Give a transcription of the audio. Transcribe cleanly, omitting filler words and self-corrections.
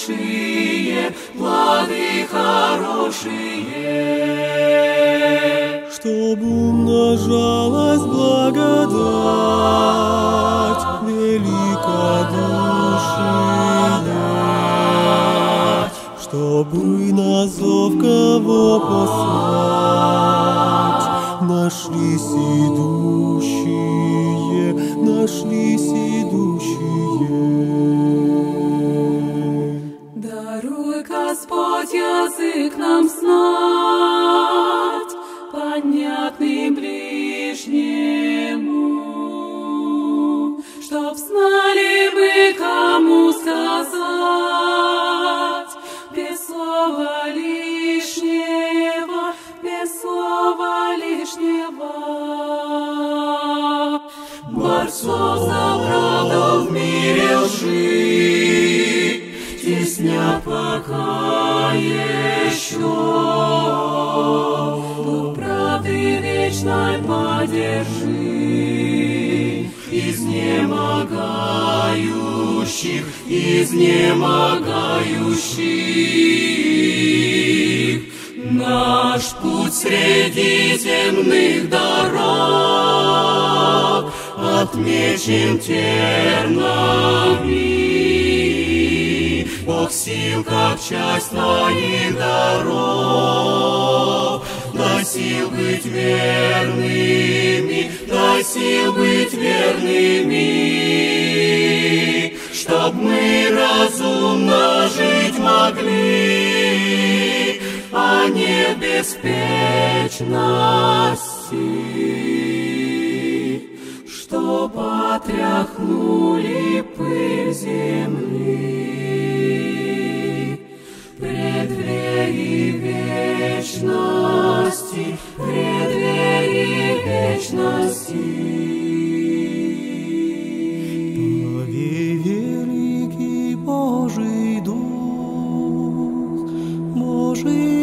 большие, плоды хорошие. Чтоб умножалась благодать великодушия, чтобы на зов кого послать нашлись идущие, нашлись идущие. Даруй, Господь, язык нам знать, понятный ближнему, чтоб знали мы, кому сказать, без слова лишнего, без слова лишнего. Борцов за правду в мире лжи теснят пока еще. Дух правды вечной поддержи изнемогающих, изнемогающих. Наш путь среди земных дорог отмечен тернами. Бог сил, как часть твоих даров, дай сил быть верными, дай сил быть верными, чтоб мы разумно жить могли, а не беспечности, чтоб отряхнули пыль земли. Преддверии вечности, преддверии вечности. Повей, великий Божий Дух, Божий